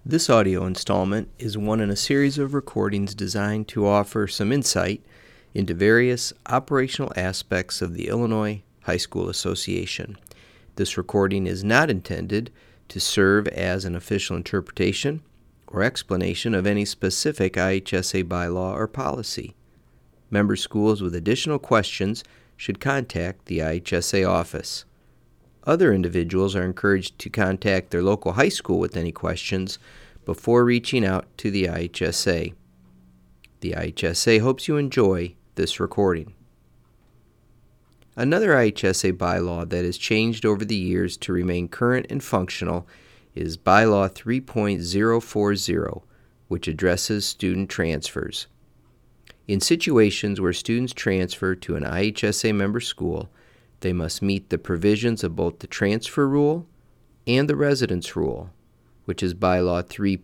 This audio installment is one in a series of recordings designed to offer some insight into various operational aspects of the Illinois High School Association. This recording is not intended to serve as an official interpretation or explanation of any specific IHSA bylaw or policy. Member schools with additional questions should contact the IHSA office. Other individuals are encouraged to contact their local high school with any questions before reaching out to the IHSA. The IHSA hopes you enjoy this recording. Another IHSA bylaw that has changed over the years to remain current and functional is Bylaw 3.040, which addresses student transfers. In situations where students transfer to an IHSA member school, they must meet the provisions of both the transfer rule and the residence rule, which is Bylaw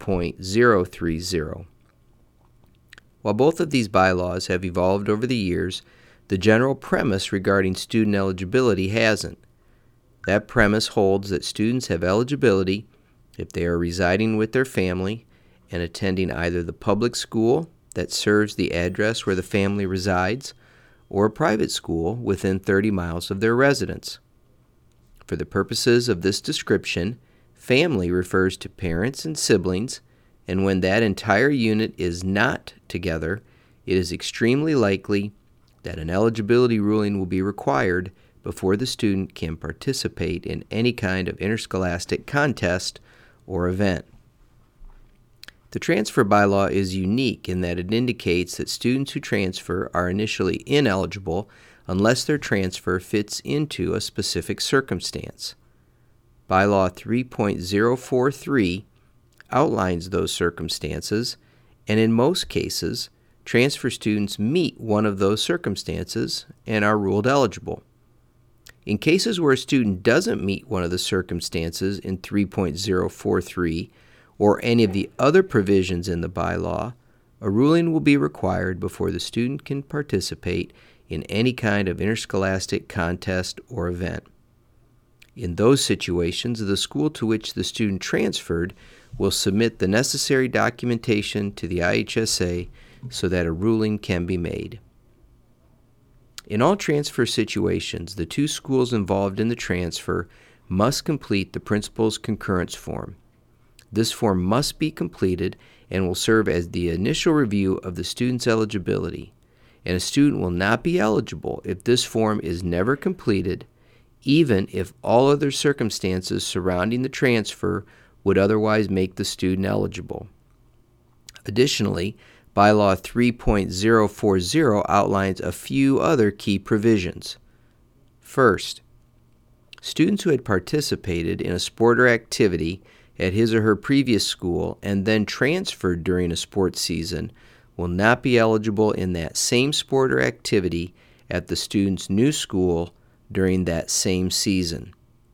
3.030. While both of these bylaws have evolved over the years, the general premise regarding student eligibility hasn't. That premise holds that students have eligibility if they are residing with their family and attending either the public school that serves the address where the family resides or a private school within 30 miles of their residence. For the purposes of this description, family refers to parents and siblings, and when that entire unit is not together, it is extremely likely that an eligibility ruling will be required before the student can participate in any kind of interscholastic contest or event. The transfer bylaw is unique in that it indicates that students who transfer are initially ineligible unless their transfer fits into a specific circumstance. Bylaw 3.043 outlines those circumstances, and in most cases, transfer students meet one of those circumstances and are ruled eligible. In cases where a student doesn't meet one of the circumstances in 3.043 or any of the other provisions in the bylaw, a ruling will be required before the student can participate in any kind of interscholastic contest or event. In those situations, the school to which the student transferred will submit the necessary documentation to the IHSA so that a ruling can be made. In all transfer situations, the two schools involved in the transfer must complete the principal's concurrence form. This form must be completed and will serve as the initial review of the student's eligibility, and a student will not be eligible if this form is never completed, even if all other circumstances surrounding the transfer would otherwise make the student eligible. Additionally, Bylaw 3.040 outlines a few other key provisions. First, students who had participated in a sport or activity at his or her previous school and then transferred during a sports season will not be eligible in that same sport or activity at the student's new school during that same season.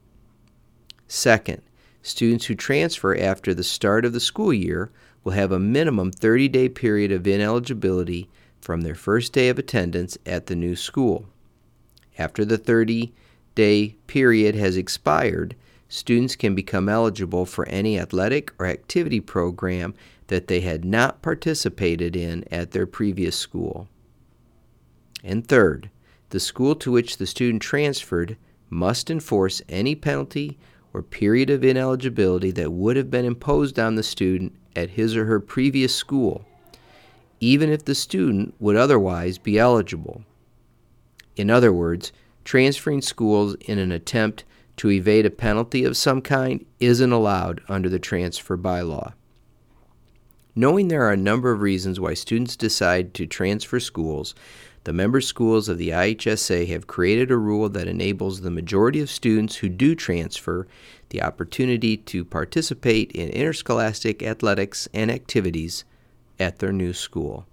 Second, students who transfer after the start of the school year will have a minimum 30-day period of ineligibility from their first day of attendance at the new school. After the 30-day period has expired, students can become eligible for any athletic or activity program that they had not participated in at their previous school. And third, the school to which the student transferred must enforce any penalty or period of ineligibility that would have been imposed on the student at his or her previous school, even if the student would otherwise be eligible. In other words, transferring schools in an attempt to evade a penalty of some kind isn't allowed under the transfer bylaw. Knowing there are a number of reasons why students decide to transfer schools, the member schools of the IHSA have created a rule that enables the majority of students who do transfer the opportunity to participate in interscholastic athletics and activities at their new school.